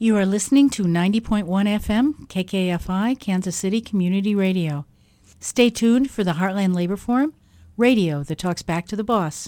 You are listening to 90.1 FM, KKFI, Kansas City Community Radio. Stay tuned for the Heartland Labor Forum, radio that talks back to the boss.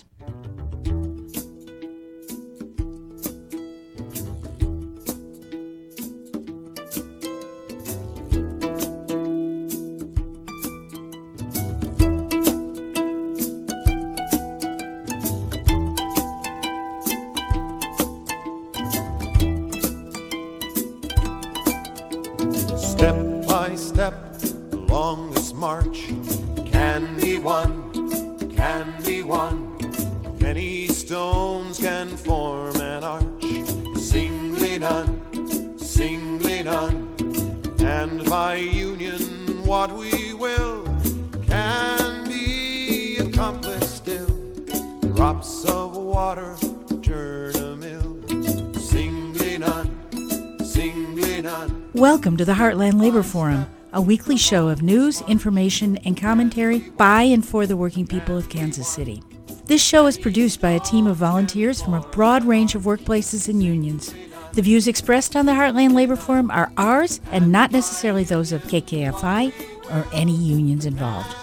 Step by step along this march can be won, can be won. Many stones can form an arch, singly done, singly done. And by union what we will can be accomplished still. Drops of water turn a mill, singly done, singly done. Welcome to the Heartland Labor Forum, a weekly show of news, information, and commentary by and for the working people of Kansas City. This show is produced by a team of volunteers from a broad range of workplaces and unions. The views expressed on the Heartland Labor Forum are ours and not necessarily those of KKFI or any unions involved.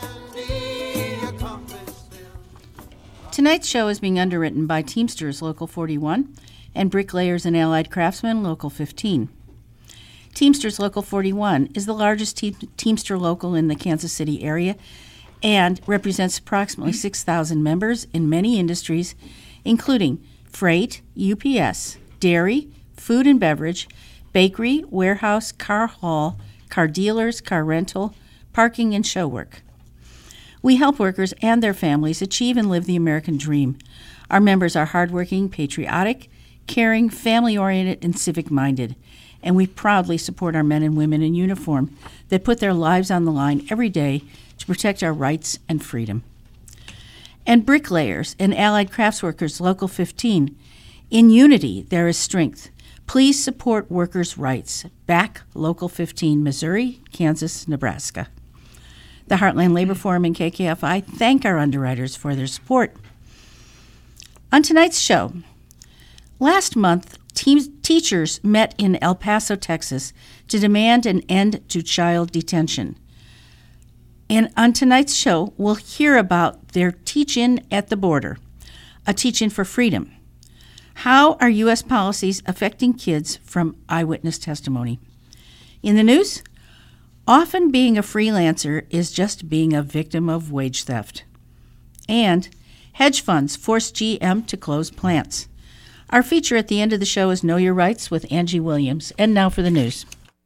Tonight's show is being underwritten by Teamsters Local 41 and Bricklayers and Allied Craftsmen Local 15. Teamsters Local 41 is the largest Teamster local in the Kansas City area and represents approximately 6,000 members in many industries, including freight, UPS, dairy, food and beverage, bakery, warehouse, car haul, car dealers, car rental, parking, and show work. We help workers and their families achieve and live the American dream. Our members are hardworking, patriotic, caring, family-oriented, and civic-minded. And we proudly support our men and women in uniform that put their lives on the line every day to protect our rights and freedom. And Bricklayers and Allied Craftsworkers Local 15, in unity there is strength. Please support workers' rights. Back Local 15, Missouri, Kansas, Nebraska. The Heartland Labor Forum and KKFI thank our underwriters for their support. On tonight's show, last month, teachers met in El Paso, Texas, to demand an end to child detention. And on tonight's show, we'll hear about their teach-in at the border, a teach-in for freedom. How are U.S. policies affecting kids from eyewitness testimony? In the news, often being a freelancer is just being a victim of wage theft. And hedge funds force GM to close plants. Our feature at the end of the show is Know Your Rights with Angie Williams. And now for the news.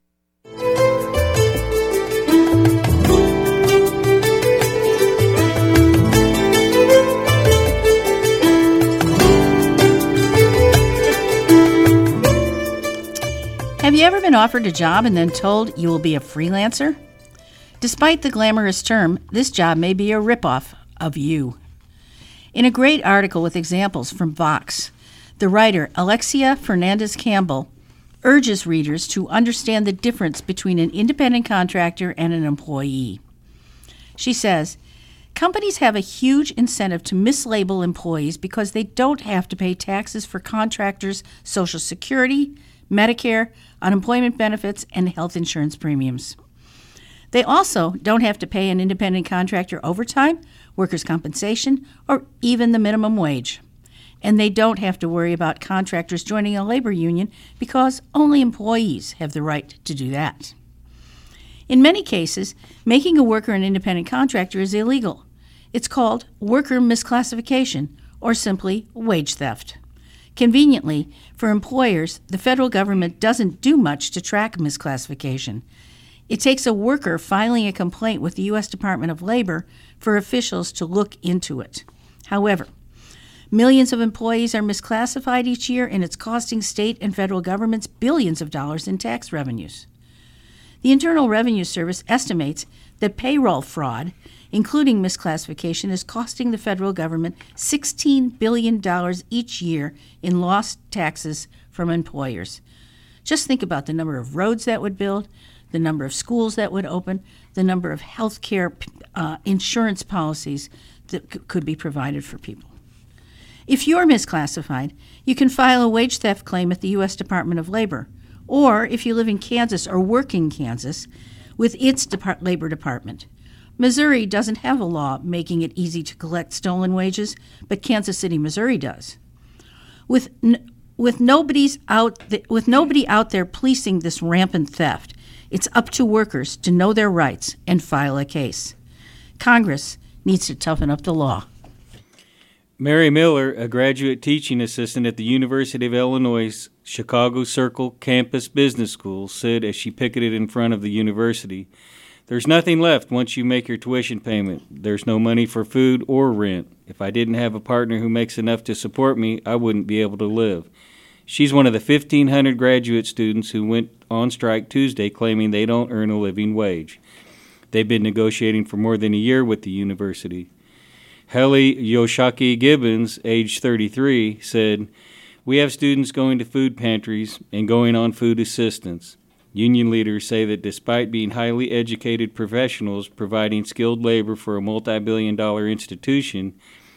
Have you ever been offered a job and then told you will be a freelancer? Despite the glamorous term, this job may be a ripoff of you. In a great article with examples from Vox, the writer Alexia Fernandez-Campbell urges readers to understand the difference between an independent contractor and an employee. She says, companies have a huge incentive to mislabel employees because they don't have to pay taxes for contractors' Social Security, Medicare, unemployment benefits, and health insurance premiums. They also don't have to pay an independent contractor overtime, workers' compensation, or even the minimum wage. And they don't have to worry about contractors joining a labor union because only employees have the right to do that. In many cases, making a worker an independent contractor is illegal. It's called worker misclassification or simply wage theft. Conveniently, for employers, the federal government doesn't do much to track misclassification. It takes a worker filing a complaint with the U.S. Department of Labor for officials to look into it. However, millions of employees are misclassified each year, and it's costing state and federal governments billions of dollars in tax revenues. The Internal Revenue Service estimates that payroll fraud, including misclassification, is costing the federal government $16 billion each year in lost taxes from employers. Just think about the number of roads that would build, the number of schools that would open, the number of health care insurance policies that could be provided for people. If you're misclassified, you can file a wage theft claim at the U.S. Department of Labor or if you live in Kansas or work in Kansas, with its labor department. Missouri doesn't have a law making it easy to collect stolen wages, but Kansas City, Missouri does. With nobody out there policing this rampant theft, it's up to workers to know their rights and file a case. Congress needs to toughen up the law. Mary Miller, a graduate teaching assistant at the University of Illinois' Chicago Circle Campus Business School, said as she picketed in front of the university, "There's nothing left once you make your tuition payment. There's no money for food or rent. If I didn't have a partner who makes enough to support me, I wouldn't be able to live." She's one of the 1,500 graduate students who went on strike Tuesday claiming they don't earn a living wage. They've been negotiating for more than a year with the university. Helly Yoshaki Gibbons, age 33, said, "We have students going to food pantries and going on food assistance. Union leaders say that despite being highly educated professionals providing skilled labor for a multi-billion-dollar institution,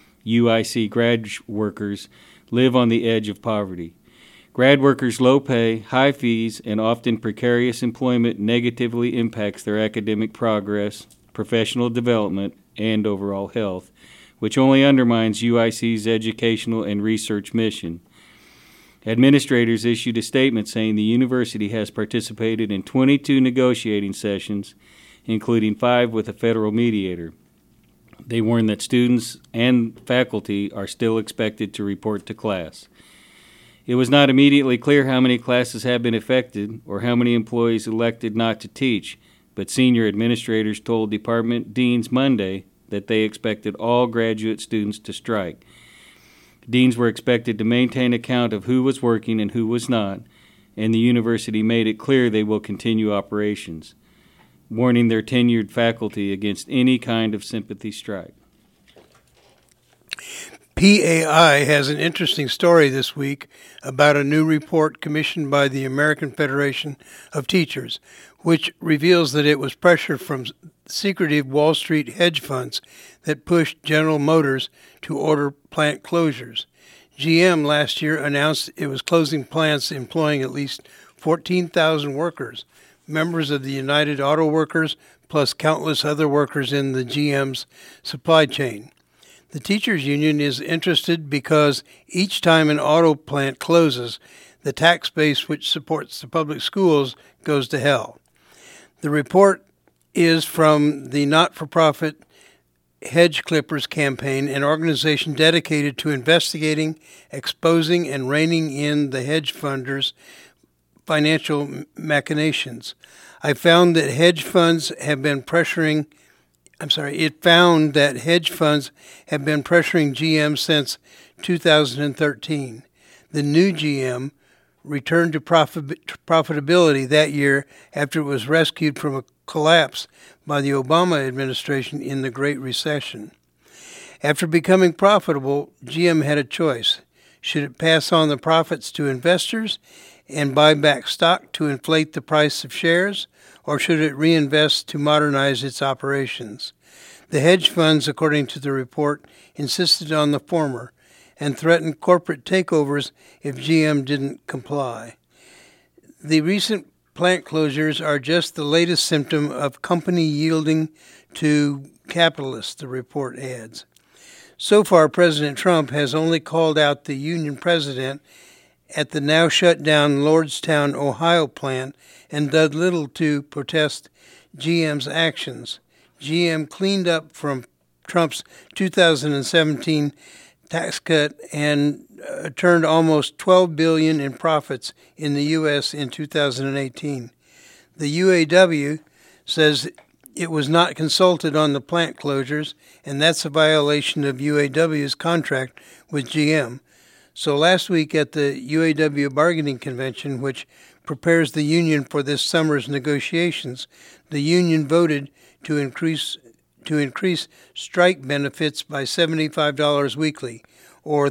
UIC grad workers live on the edge of poverty. Grad workers' low pay, high fees, and often precarious employment negatively impacts their academic progress, professional development, and overall health, which only undermines UIC's educational and research mission." Administrators issued a statement saying the university has participated in 22 negotiating sessions, including 5 with a federal mediator. They warned that students and faculty are still expected to report to class. It was not immediately clear how many classes have been affected or how many employees elected not to teach, but senior administrators told department deans Monday that they expected all graduate students to strike. Deans were expected to maintain account of who was working and who was not, and the university made it clear they will continue operations, warning their tenured faculty against any kind of sympathy strike. PAI has an interesting story this week about a new report commissioned by the American Federation of Teachers, which reveals that it was pressure from secretive Wall Street hedge funds that pushed General Motors to order plant closures. GM last year announced it was closing plants employing at least 14,000 workers, members of the United Auto Workers, plus countless other workers in the GM's supply chain. The teachers union is interested because each time an auto plant closes, the tax base which supports the public schools goes to hell. The report is from the not-for-profit Hedge Clippers Campaign, an organization dedicated to investigating, exposing, and reining in the hedge funders' financial machinations. It found that hedge funds have been pressuring GM since 2013. The new GM returned to profitability that year after it was rescued from a collapse by the Obama administration in the Great Recession. After becoming profitable, GM had a choice. Should it pass on the profits to investors and buy back stock to inflate the price of shares, or should it reinvest to modernize its operations? The hedge funds, according to the report, insisted on the former and threatened corporate takeovers if GM didn't comply. The recent plant closures are just the latest symptom of company yielding to capitalists, the report adds. So far, President Trump has only called out the union president at the now shut down Lordstown, Ohio plant and did little to protest GM's actions. GM cleaned up from Trump's 2017 tax cut and turned almost $12 billion in profits in the U.S. in 2018. The UAW says it was not consulted on the plant closures, and that's a violation of UAW's contract with GM. So last week at the UAW bargaining convention, which prepares the union for this summer's negotiations, the union voted to increase strike benefits by $75 weekly, or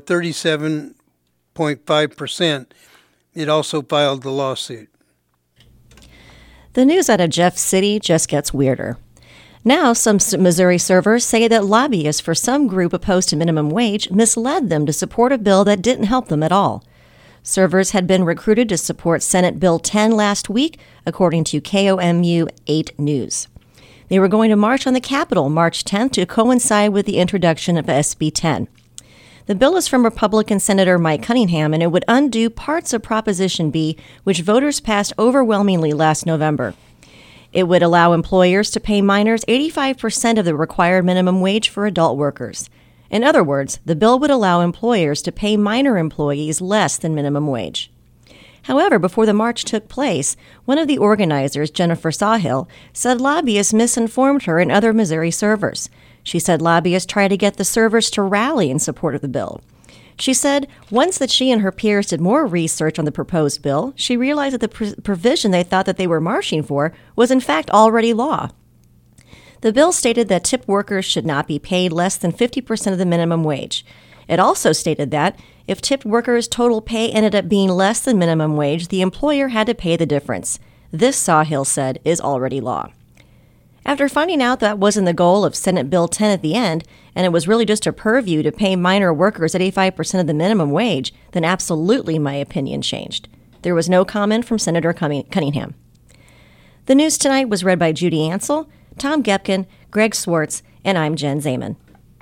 37.5%. It also filed the lawsuit. The news out of Jeff City just gets weirder. Now, some Missouri servers say that lobbyists for some group opposed to minimum wage misled them to support a bill that didn't help them at all. Servers had been recruited to support Senate Bill 10 last week, according to KOMU 8 News. They were going to march on the Capitol March 10th to coincide with the introduction of SB 10. The bill is from Republican Senator Mike Cunningham, and it would undo parts of Proposition B, which voters passed overwhelmingly last November. It would allow employers to pay minors 85% of the required minimum wage for adult workers. In other words, the bill would allow employers to pay minor employees less than minimum wage. However, before the march took place, one of the organizers, Jennifer Sawhill, said lobbyists misinformed her and other Missouri servers. She said lobbyists tried to get the servers to rally in support of the bill. She said once that she and her peers did more research on the proposed bill, she realized that the provision they thought that they were marching for was in fact already law. The bill stated that tipped workers should not be paid less than 50% of the minimum wage. It also stated that if tipped workers' total pay ended up being less than minimum wage, the employer had to pay the difference. This, Sawhill said, is already law. After finding out that wasn't the goal of Senate Bill 10 at the end, and it was really just a purview to pay minor workers 85% of the minimum wage, then absolutely my opinion changed. There was no comment from Senator Cunningham. The news tonight was read by Judy Ansell, Tom Gepkin, Greg Swartz, and I'm Jen Zaman.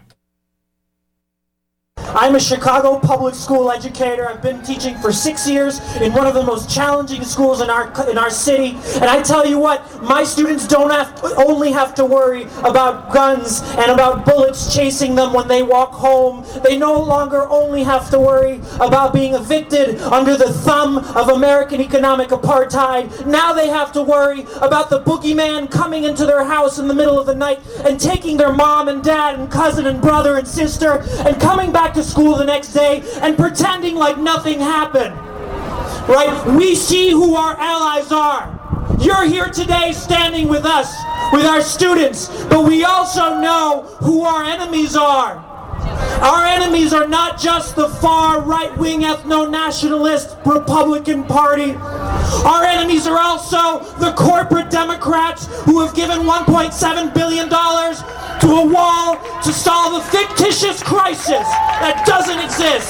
I'm a Chicago public school educator. I've been teaching for 6 years in one of the most challenging schools in our city. And I tell you what, my students don't only have to worry about guns and about bullets chasing them when they walk home. They no longer only have to worry about being evicted under the thumb of American economic apartheid. Now they have to worry about the boogeyman coming into their house in the middle of the night and taking their mom and dad and cousin and brother and sister and coming back to school the next day and pretending like nothing happened. Right? We see who our allies are. You're here today standing with us, with our students, but we also know who our enemies are. Our enemies are not just the far right-wing ethno-nationalist Republican Party. Our enemies are also the corporate Democrats who have given $1.7 billion to a wall to solve a fictitious crisis that doesn't exist.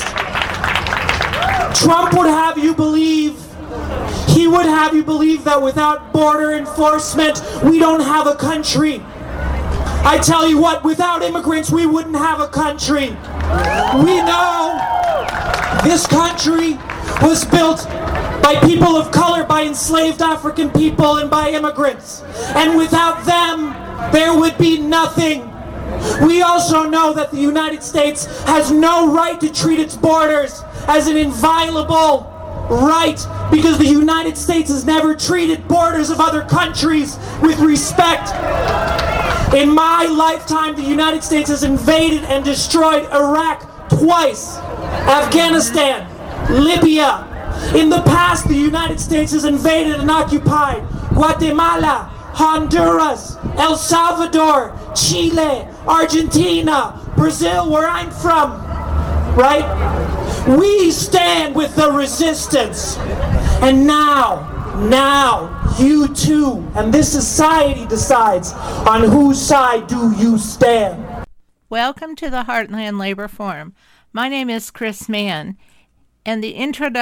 Trump would have you believe, he would have you believe that without border enforcement, we don't have a country. I tell you what, without immigrants, we wouldn't have a country. We know this country was built by people of color, by enslaved African people, and by immigrants. And without them, there would be nothing. We also know that the United States has no right to treat its borders as an inviolable right, because the United States has never treated borders of other countries with respect. In my lifetime, the United States has invaded and destroyed Iraq twice, Afghanistan, Libya. In the past, the United States has invaded and occupied Guatemala, Honduras, El Salvador, Chile, Argentina, Brazil, where I'm from, right? We stand with the resistance. And now, you too, and this society decides on whose side do you stand. Welcome to the Heartland Labor Forum. My name is Chris Mann, and the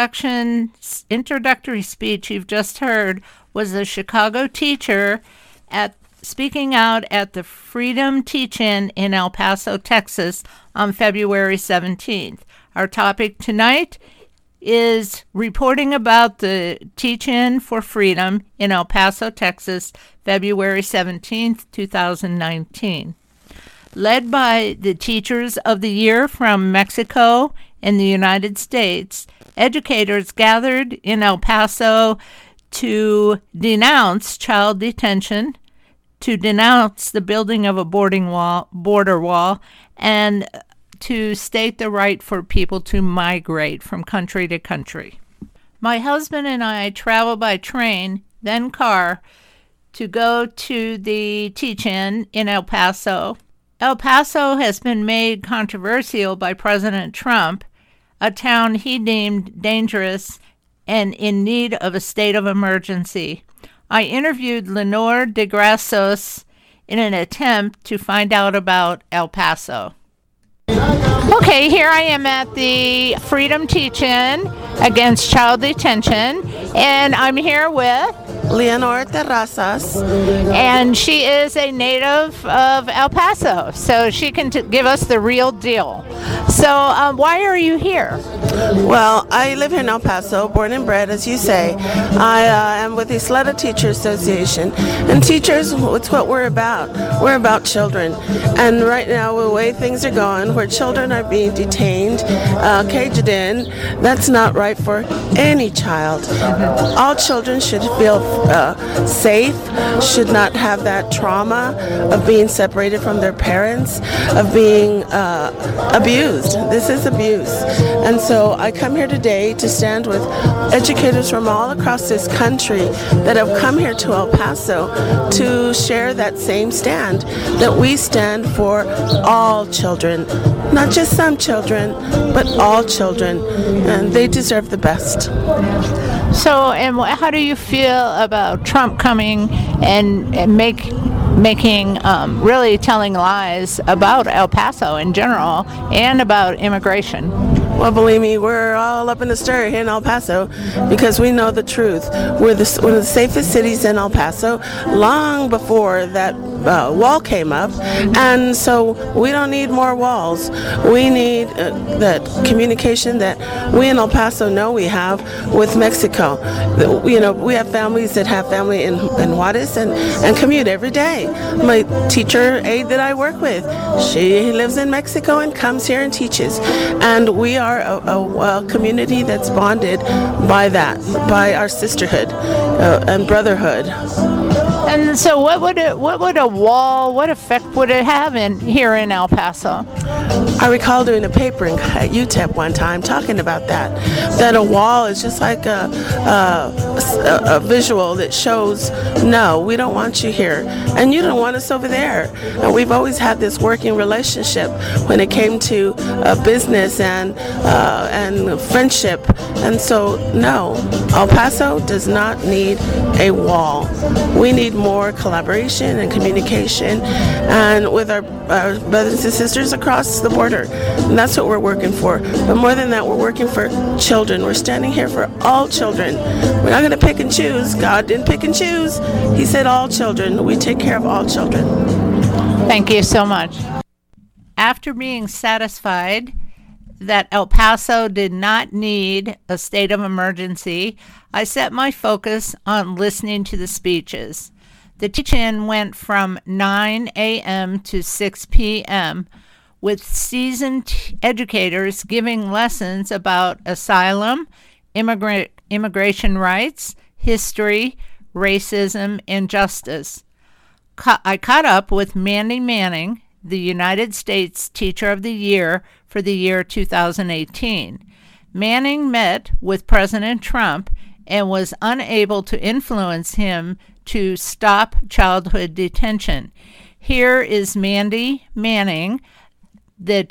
introductory speech you've just heard was a Chicago teacher speaking out at the Freedom Teach-In in El Paso, Texas on February 17th. Our topic tonight is reporting about the Teach-In for Freedom in El Paso, Texas, February 17th, 2019. Led by the Teachers of the Year from Mexico and the United States, educators gathered in El Paso to denounce child detention, to denounce the building of a border wall, and to state the right for people to migrate from country to country. My husband and I travel by train, then car, to go to the Teach-In in El Paso. El Paso has been made controversial by President Trump, a town he deemed dangerous and in need of a state of emergency. I interviewed Lenore DeGrassos in an attempt to find out about El Paso. Okay, here I am at the Freedom Teach-In Against Child Detention, and I'm here with Leonor Terrazas. and she is a native of El Paso, so she can give us the real deal. So why are you here? Well, I live here in El Paso, born and bred, as you say. I am with the Isleta Teacher Association, and teachers, it's what we're about. We're about children, and right now, the way things are going, where children are being detained, caged in, that's not right for any child. All children should feel safe, should not have that trauma of being separated from their parents, of being abused. This is abuse. And so I come here today to stand with educators from all across this country that have come here to El Paso to share that same stand, that we stand for all children, not just some children, but all children, and they deserve the best. So, and how do you feel about Trump coming and making really telling lies about El Paso in general and about immigration? Well, believe me, we're all up in the stir here in El Paso because we know the truth. We're one of the safest cities in El Paso long before that wall came up, and so we don't need more walls. We need that communication that we in El Paso know we have with Mexico. You know, we have families that have family in Juarez and commute every day. My teacher aide that I work with, she lives in Mexico and comes here and teaches, and we are a community that's bonded by that, by our sisterhood and brotherhood. And so what effect would it have here in El Paso? I recall doing a paper at UTEP one time talking about that a wall is just like a visual that shows, no, we don't want you here, and you don't want us over there. And we've always had this working relationship when it came to business and friendship. And so, no, El Paso does not need a wall. We need more collaboration and communication, and with our brothers and sisters across the border. And that's what we're working for. But more than that, we're working for children. We're standing here for all children. We're not going to pick and choose. God didn't pick and choose. He said all children. We take care of all children. Thank you so much. After being satisfied that El Paso did not need a state of emergency, I set my focus on listening to the speeches. The teach-in went from 9 a.m. to 6 p.m. with seasoned educators giving lessons about asylum, immigration rights, history, racism, and justice. I caught up with Mandy Manning, the United States Teacher of the Year for the year 2018. Manning met with President Trump and was unable to influence him to stop childhood detention. Here is Mandy Manning, the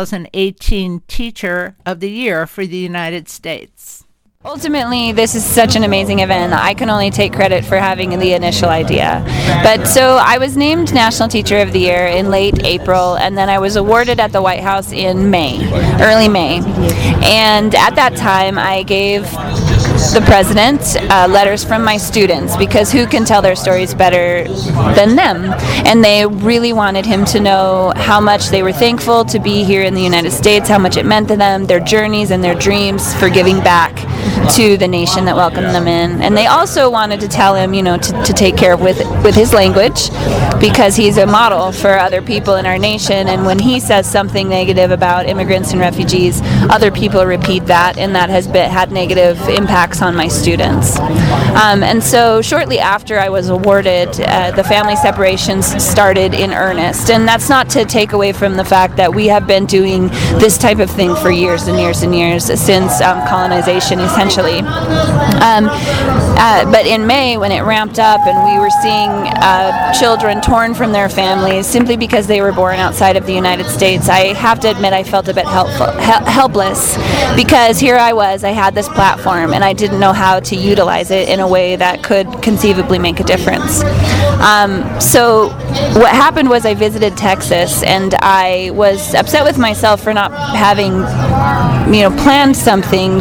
2018 Teacher of the Year for the United States. Ultimately, this is such an amazing event. I can only take credit for having the initial idea. But so I was named National Teacher of the Year in late April, and then I was awarded at the White House in May, early May. And at that time, I gave the president letters from my students, because who can tell their stories better than them? And they really wanted him to know how much they were thankful to be here in the United States, how much it meant to them, their journeys and their dreams for giving back to the nation that welcomed them in. And they also wanted to tell him, to take care of with his language, because he's a model for other people in our nation. And when he says something negative about immigrants and refugees, other people repeat that, and that has had negative impacts on my students. And so shortly after I was awarded, the family separations started in earnest. And that's not to take away from the fact that we have been doing this type of thing for years and years and years, since colonization, essentially. But in May, when it ramped up and we were seeing children torn from their families simply because they were born outside of the United States, I have to admit I felt a bit helpless, because here I was, I had this platform, and I didn't know how to utilize it in a way that could conceivably make a difference. So what happened was I visited Texas, and I was upset with myself for not having, planned something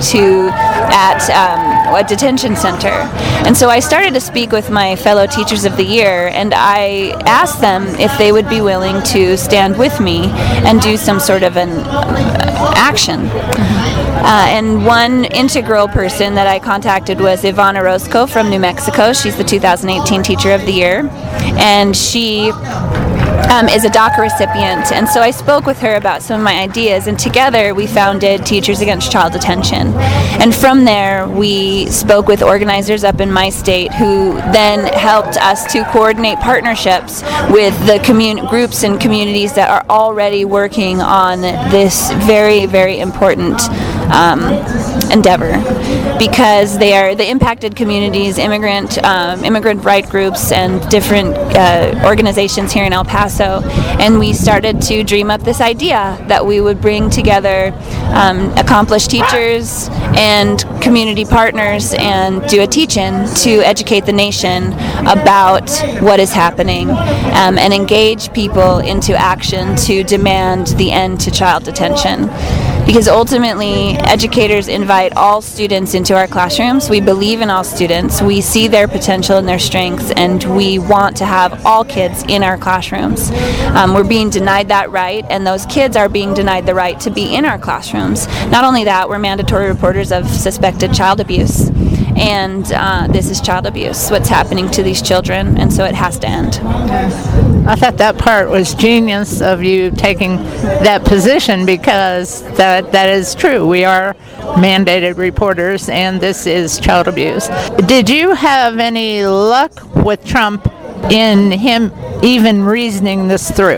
at a detention center. And so I started to speak with my fellow Teachers of the Year, and I asked them if they would be willing to stand with me and do some sort of an action. And one integral person that I contacted was Ivana Roscoe from New Mexico. She's the 2018 Teacher of the Year, and she is a DACA recipient. And so I spoke with her about some of my ideas, and together we founded Teachers Against Child Detention. And from there, we spoke with organizers up in my state who then helped us to coordinate partnerships with the groups and communities that are already working on this very, very important endeavor, because they are the impacted communities, immigrant right groups, and different organizations here in El Paso. And we started to dream up this idea that we would bring together accomplished teachers and community partners and do a teach-in to educate the nation about what is happening, and engage people into action to demand the end to child detention. Because ultimately, educators invite all students into our classrooms. We believe in all students. We see their potential and their strengths, and we want to have all kids in our classrooms. We're being denied that right, and those kids are being denied the right to be in our classrooms. Not only that, we're mandatory reporters of suspected child abuse. And this is child abuse, what's happening to these children, and so it has to end. I thought that part was genius of you taking that position, because that is true. We are mandated reporters, and this is child abuse. Did you have any luck with Trump in him even reasoning this through?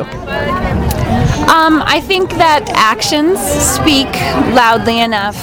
I think that actions speak loudly enough.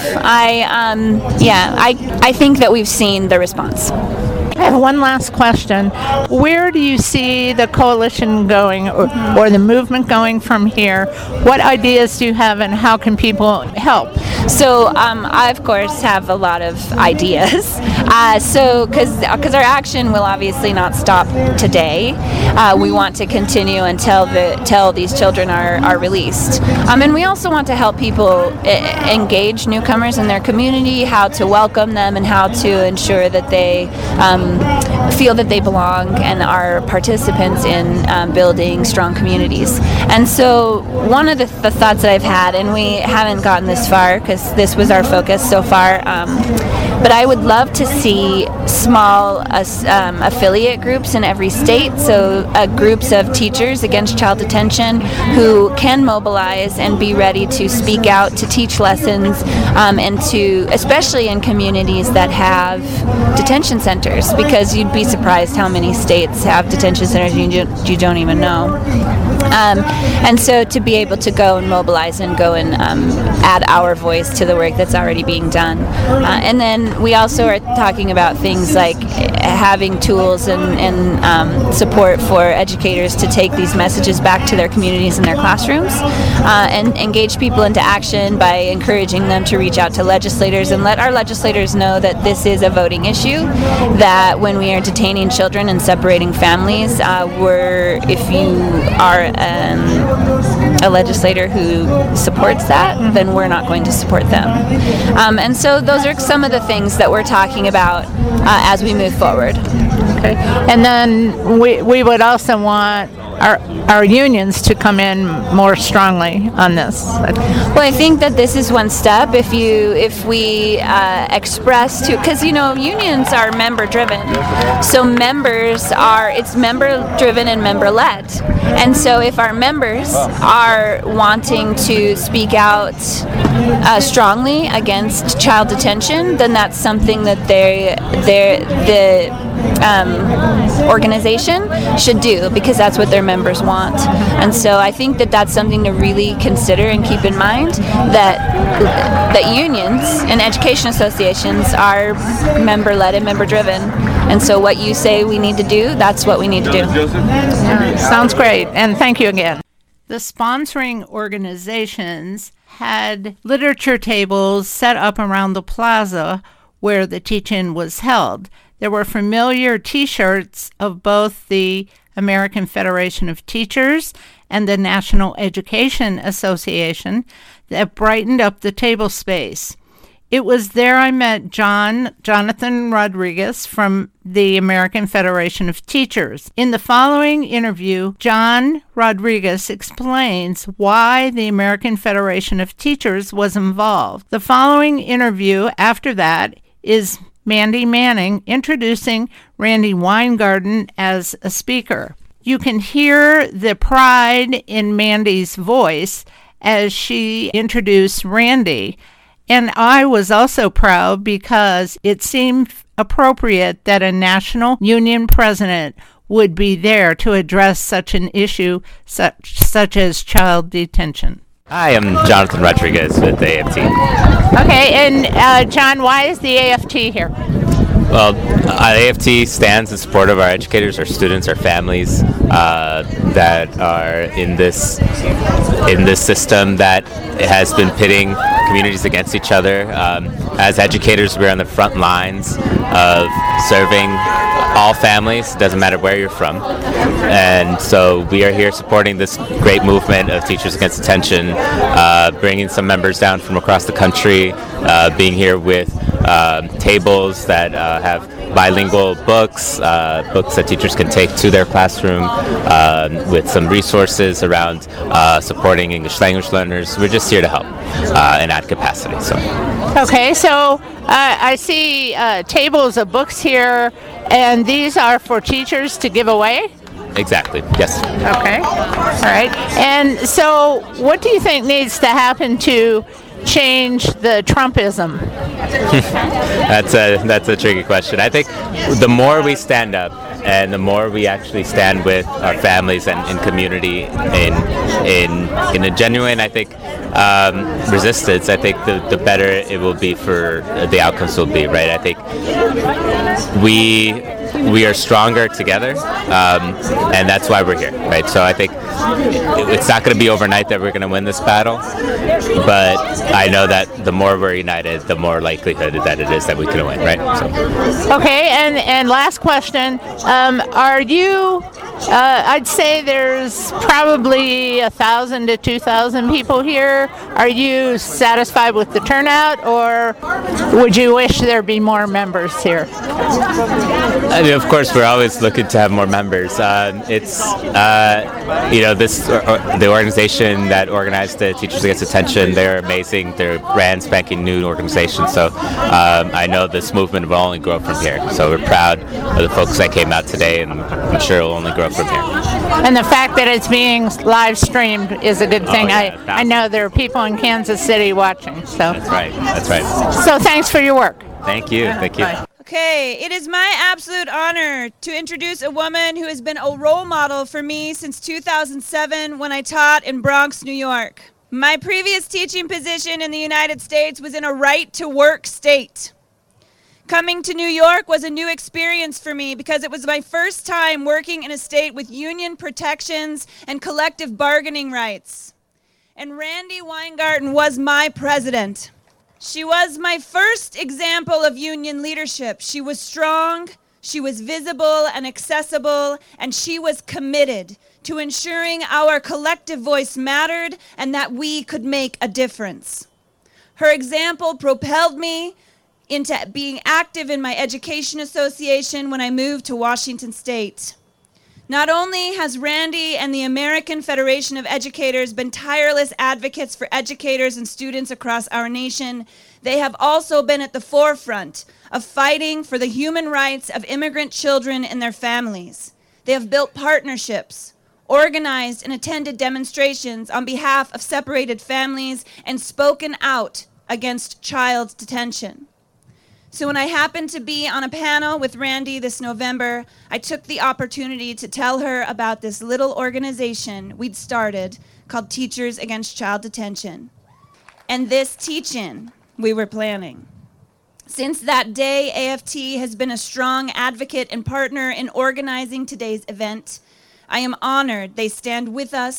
I think that we've seen the response. I have one last question. Where do you see the coalition going, or the movement going from here? What ideas do you have, and how can people help? So I, of course, have a lot of ideas. Because our action will obviously not stop today. We want to continue until these children are released. And we also want to help people engage newcomers in their community, how to welcome them, and how to ensure that they feel that they belong and are participants in building strong communities. And so one of the thoughts that I've had, and we haven't gotten this far because this was our focus so far, but I would love to see small affiliate groups in every state, so groups of teachers against child detention who can mobilize and be ready to speak out, to teach lessons, and to, especially in communities that have detention centers, because you'd be surprised how many states have detention centers you don't even know. And so to be able to go and mobilize and go and add our voice to the work that's already being done. And then we also are talking about things like having tools and support for educators to take these messages back to their communities and their classrooms, and engage people into action by encouraging them to reach out to legislators and let our legislators know that this is a voting issue, that when we are detaining children and separating families, if you are a legislator who supports that, then we're not going to support them. And so those are some of the things that we're talking about as we move forward. Okay. And then we would also want our unions to come in more strongly on this. Well, I think that this is one step. If we express to, because unions are member driven, so it's member driven and member led, and so if our members are wanting to speak out strongly against child detention, then that's something that the organization should do, because that's what their members want. And so I think that that's something to really consider and keep in mind, that unions and education associations are member-led and member-driven. And so what you say we need to do, that's what we need to do. Sounds great, and thank you again. The sponsoring organizations had literature tables set up around the plaza where the teach-in was held. There were familiar T-shirts of both the American Federation of Teachers and the National Education Association that brightened up the table space. It was there I met Jonathan Rodriguez from the American Federation of Teachers. In the following interview, John Rodriguez explains why the American Federation of Teachers was involved. The following interview after that is Mandy Manning introducing Randi Weingarten as a speaker. You can hear the pride in Mandy's voice as she introduced Randi. And I was also proud because it seemed appropriate that a national union president would be there to address such an issue such as child detention. Hi, I'm Jonathan Rodriguez with the AFT. Okay, and John, why is the AFT here? Well, AFT stands in support of our educators, our students, our families that are in this system that has been pitting communities against each other. As educators, we're on the front lines of serving all families, doesn't matter where you're from. And so we are here supporting this great movement of Teachers Against Detention, bringing some members down from across the country, being here with tables that have bilingual books that teachers can take to their classroom, with some resources around supporting English language learners. We're just here to help and add capacity. Okay, so I see tables of books here, and these are for teachers to give away? Exactly, yes. Okay, all right. And so what do you think needs to happen to change the Trumpism? That's a tricky question. I think the more we stand up and the more we actually stand with our families and in community in a genuine, I think, resistance, I think the better it will be for the outcomes will be, right? I think we are stronger together, and that's why we're here, right? So I think it's not going to be overnight that we're going to win this battle, but I know that the more we're united, the more likelihood that it is that we can win, right? So. Okay, and last question, are you, I'd say there's probably 1,000 to 2,000 people here. Are you satisfied with the turnout, or would you wish there'd be more members here? I mean, of course, we're always looking to have more members. The organization that organized the Teachers Against Detention, they're amazing. They're a brand spanking new organization. So I know this movement will only grow from here. So we're proud of the folks that came out today, and I'm sure it will only grow from here. And the fact that it's being live streamed is a good thing. Oh, yeah, I know there are people in Kansas City watching. So That's right. So thanks for your work. Thank you. Bye. Okay, it is my absolute honor to introduce a woman who has been a role model for me since 2007 when I taught in Bronx, New York. My previous teaching position in the United States was in a right-to-work state. Coming to New York was a new experience for me because it was my first time working in a state with union protections and collective bargaining rights. And Randi Weingarten was my president. She was my first example of union leadership. She was strong, she was visible and accessible, and she was committed to ensuring our collective voice mattered and that we could make a difference. Her example propelled me into being active in my education association when I moved to Washington State. Not only has Randi and the American Federation of Educators been tireless advocates for educators and students across our nation, they have also been at the forefront of fighting for the human rights of immigrant children and their families. They have built partnerships, organized and attended demonstrations on behalf of separated families, and spoken out against child detention. So when I happened to be on a panel with Randi this November, I took the opportunity to tell her about this little organization we'd started called Teachers Against Child Detention, and this teach-in we were planning. Since that day, AFT has been a strong advocate and partner in organizing today's event. I am honored they stand with us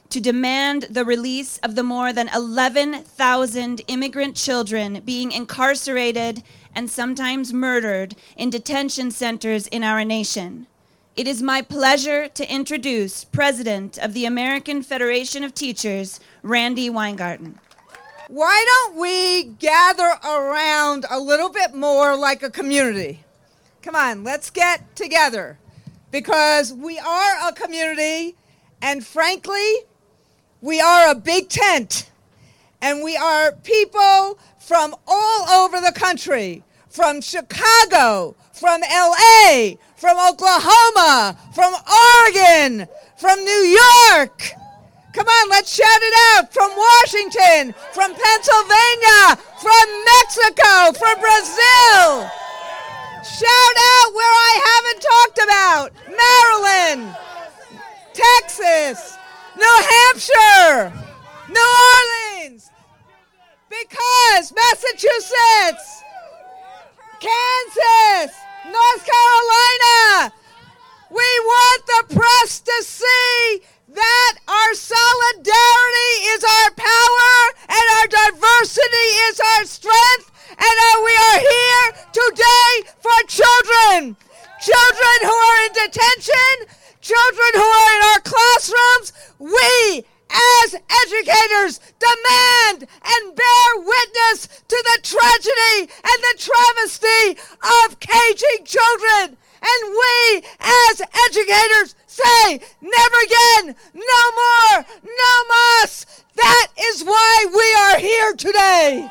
to demand the release of the more than 11,000 immigrant children being incarcerated and sometimes murdered in detention centers in our nation. It is my pleasure to introduce President of the American Federation of Teachers, Randi Weingarten. Why don't we gather around a little bit more like a community? Come on, let's get together, because we are a community, and frankly, we are a big tent, and we are people from all over the country, from Chicago, from LA, from Oklahoma, from Oregon, from New York. Come on, let's shout it out. From Washington, from Pennsylvania, from Mexico, from Brazil. Shout out where I haven't talked about. Maryland, Texas, New Hampshire, New Orleans, because Massachusetts, Kansas, North Carolina. We want the press to see that our solidarity is our power and our diversity is our strength, and that we are here today for children. Children who are in detention, children who are in our classrooms. We, as educators, demand and bear witness to the tragedy and the travesty of caging children. And we, as educators, say, never again, no more, no mas. That is why we are here today.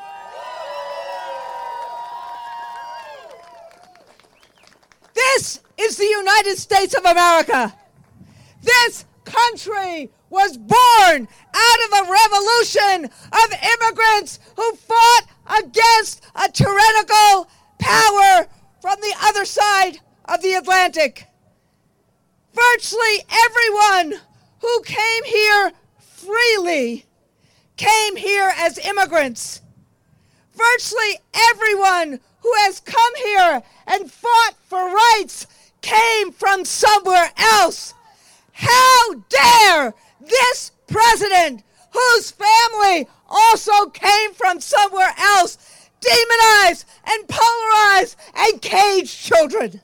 This is the United States of America. This country was born out of a revolution of immigrants who fought against a tyrannical power from the other side of the Atlantic. Virtually everyone who came here freely came here as immigrants. Virtually everyone who has come here and fought for rights came from somewhere else. How dare this president, whose family also came from somewhere else, demonize and polarize and cage children?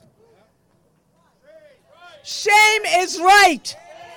Shame is right.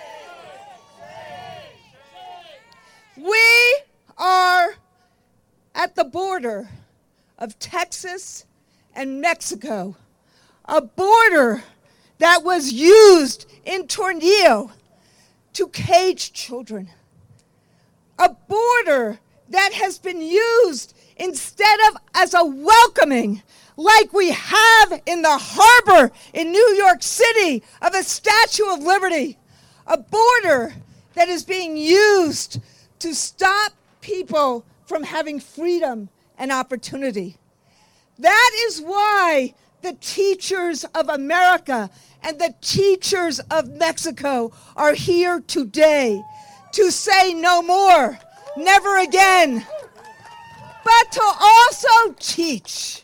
We are at the border of Texas and Mexico, a border that was used in Tornillo to cage children, a border that has been used instead of as a welcoming, like we have in the harbor in New York City of a Statue of Liberty, a border that is being used to stop people from having freedom and opportunity. That is why the teachers of America and the teachers of Mexico are here today to say no more, never again, but to also teach.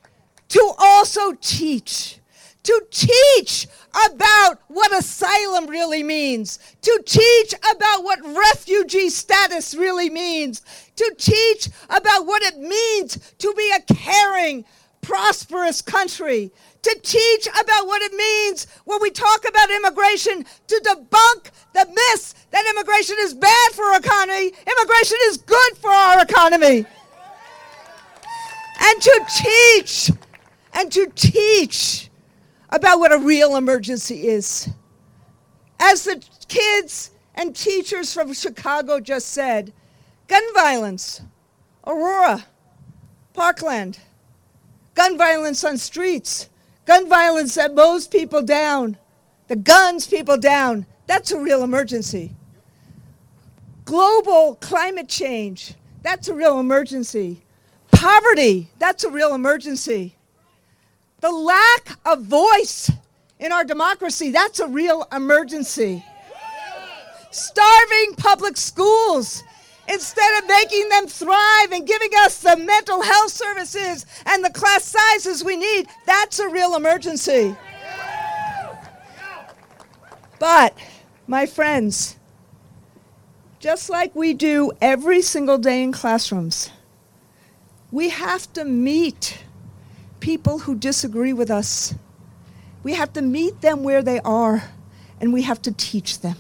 To teach about what asylum really means, to teach about what refugee status really means, to teach about what it means to be a caring, prosperous country, to teach about what it means when we talk about immigration, to debunk the myths that immigration is bad for our economy. Immigration is good for our economy. And to teach about what a real emergency is. As the kids and teachers from Chicago just said, gun violence, Aurora, Parkland, gun violence on streets, gun violence that mows people down, that guns people down, that's a real emergency. Global climate change, that's a real emergency. Poverty, that's a real emergency. The lack of voice in our democracy, that's a real emergency. Starving public schools instead of making them thrive and giving us the mental health services and the class sizes we need, that's a real emergency. But, my friends, just like we do every single day in classrooms, we have to meet people who disagree with us. We have to meet them where they are, and we have to teach them.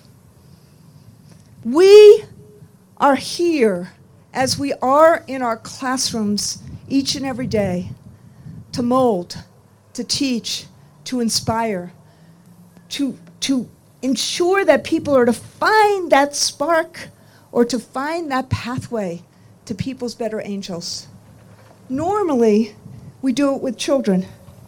We are here, as we are in our classrooms each and every day, to mold, to teach, to inspire, to ensure that people are to find that spark or to find that pathway to people's better angels. Normally, we do it with children.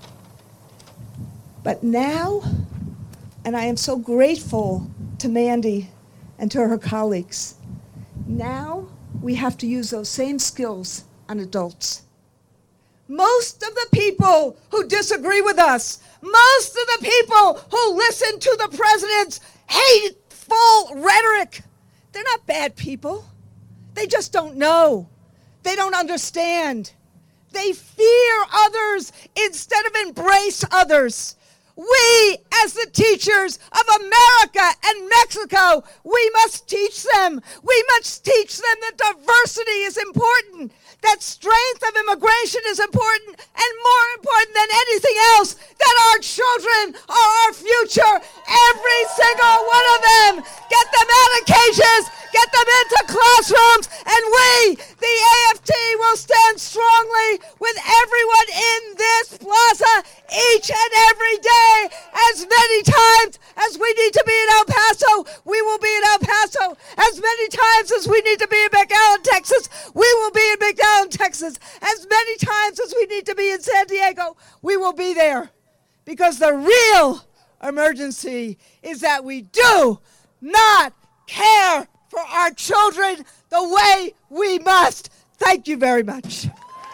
But now, and I am so grateful to Mandy and to her colleagues, now we have to use those same skills on adults. Most of the people who disagree with us, most of the people who listen to the president's hateful rhetoric, they're not bad people. They just don't know. They don't understand. They fear others instead of embrace others. We, as the teachers of America and Mexico, we must teach them. We must teach them that diversity is important, that strength of immigration is important, and more important than anything else, that our children are our future. Every single one of them. Get them out of cages, get them into classrooms, and we, the AFT, will stand strongly with everyone in this plaza each and every day. As many times as we need to be in El Paso, we will be in El Paso. As many times as we need to be in McAllen, Texas, we will be in McAllen, Texas. As many times as we need to be in San Diego, we will be there. Because the real emergency is that we do not care for our children the way we must. Thank you very much.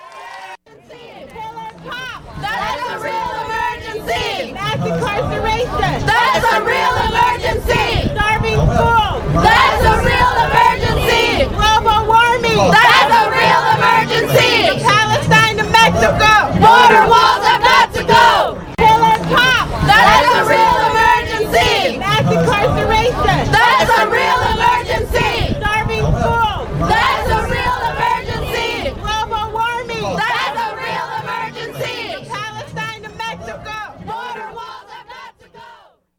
That's a real emergency! Mass incarceration! That's a real emergency! Starving schools! That's a real emergency! Global warming! That's a real emergency! Palestine to Mexico! Border walls have got to go! Killer cops! That's a real emergency! Mass incarceration! That's a real emergency! Starving schools! That's a real emergency! Global warming! That's a real emergency! Palestine to Mexico! Border walls have got to go!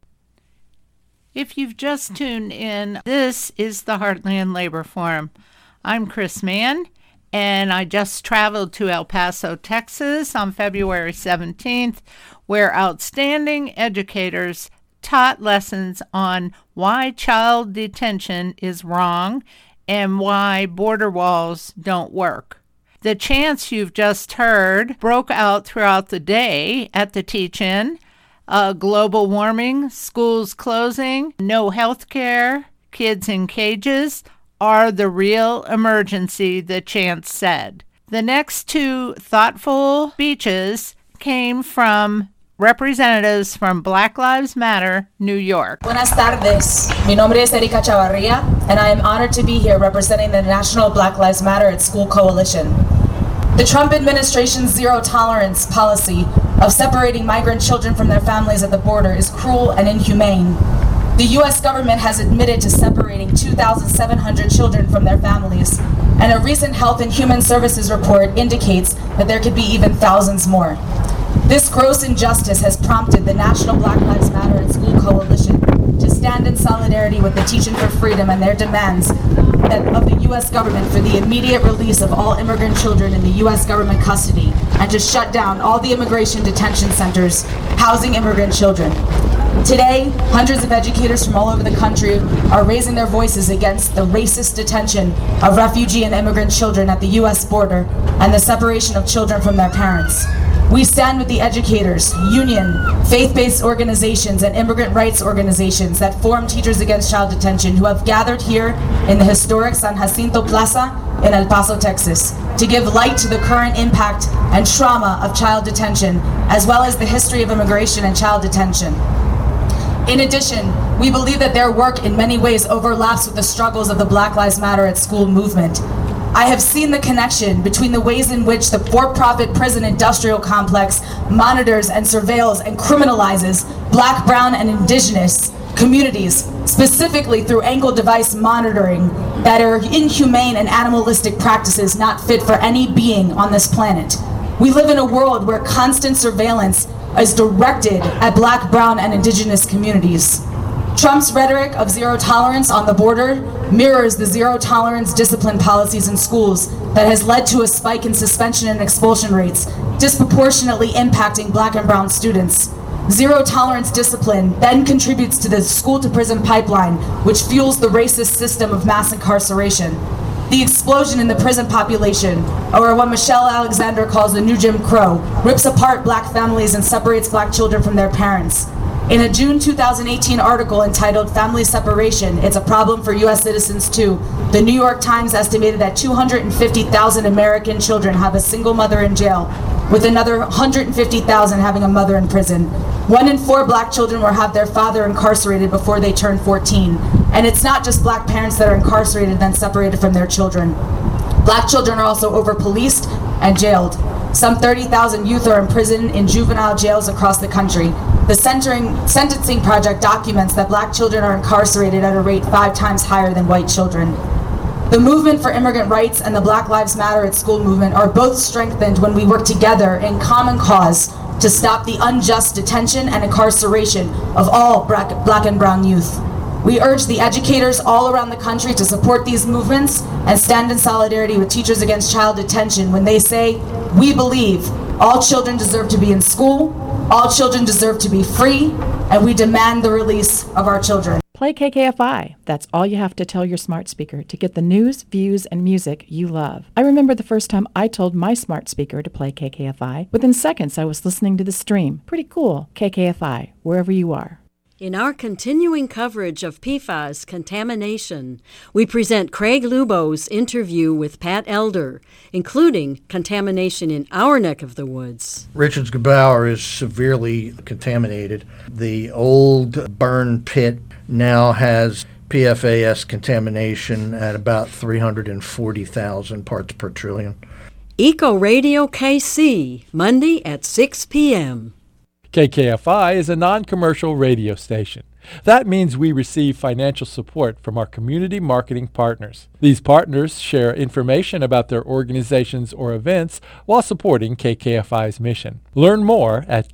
If you've just tuned in, this is the Heartland Labor Forum. I'm Chris Mann, and I just traveled to El Paso, Texas on February 17th, where outstanding educators taught lessons on why child detention is wrong and why border walls don't work. The chants you've just heard broke out throughout the day at the teach-in. Global warming, schools closing, no health care, kids in cages are the real emergency, the chants said. The next two thoughtful speeches came from representatives from Black Lives Matter, New York. Buenas tardes. Mi nombre es Erika Chavarria, and I am honored to be here representing the National Black Lives Matter at School Coalition. The Trump administration's zero-tolerance policy of separating migrant children from their families at the border is cruel and inhumane. The U.S. government has admitted to separating 2,700 children from their families, and a recent Health and Human Services report indicates that there could be even thousands more. This gross injustice has prompted the National Black Lives Matter at School Coalition to stand in solidarity with the Teach-In for Freedom and their demands of the U.S. government for the immediate release of all immigrant children in the U.S. government custody and to shut down all the immigration detention centers housing immigrant children. Today, hundreds of educators from all over the country are raising their voices against the racist detention of refugee and immigrant children at the U.S. border and the separation of children from their parents. We stand with the educators, union, faith-based organizations, and immigrant rights organizations that form Teachers Against Child Detention who have gathered here in the historic San Jacinto Plaza in El Paso, Texas, to give light to the current impact and trauma of child detention, as well as the history of immigration and child detention. In addition, we believe that their work in many ways overlaps with the struggles of the Black Lives Matter at School movement. I have seen the connection between the ways in which the for-profit prison industrial complex monitors and surveils and criminalizes Black, Brown, and Indigenous communities, specifically through ankle device monitoring that are inhumane and animalistic practices not fit for any being on this planet. We live in a world where constant surveillance is directed at Black, brown, and indigenous communities. Trump's rhetoric of zero tolerance on the border mirrors the zero tolerance discipline policies in schools that has led to a spike in suspension and expulsion rates, disproportionately impacting Black and brown students. Zero tolerance discipline then contributes to the school to prison pipeline, which fuels the racist system of mass incarceration. The explosion in the prison population, or what Michelle Alexander calls the new Jim Crow, rips apart Black families and separates Black children from their parents. In a June 2018 article entitled Family Separation, It's a Problem for U.S. Citizens Too, the New York Times estimated that 250,000 American children have a single mother in jail, with another 150,000 having a mother in prison. 1 in 4 Black children will have their father incarcerated before they turn 14. And it's not just Black parents that are incarcerated then separated from their children. Black children are also over-policed and jailed. Some 30,000 youth are in prison in juvenile jails across the country. The Sentencing Project documents that Black children are incarcerated at a rate 5 times higher than white children. The movement for immigrant rights and the Black Lives Matter at School movement are both strengthened when we work together in common cause to stop the unjust detention and incarceration of all Black and brown youth. We urge the educators all around the country to support these movements and stand in solidarity with Teachers Against Child Detention when they say, we believe all children deserve to be in school, all children deserve to be free, and we demand the release of our children. Play KKFI. That's all you have to tell your smart speaker to get the news, views, and music you love. I remember the first time I told my smart speaker to play KKFI. Within seconds, I was listening to the stream. Pretty cool. KKFI, wherever you are. In our continuing coverage of PFAS contamination, we present Craig Lubo's interview with Pat Elder, including contamination in our neck of the woods. Richards Gebauer is severely contaminated. The old burn pit now has PFAS contamination at about 340,000 parts per trillion. Eco Radio KC, Monday at 6 p.m. KKFI is a non-commercial radio station. That means we receive financial support from our community marketing partners. These partners share information about their organizations or events while supporting KKFI's mission. Learn more at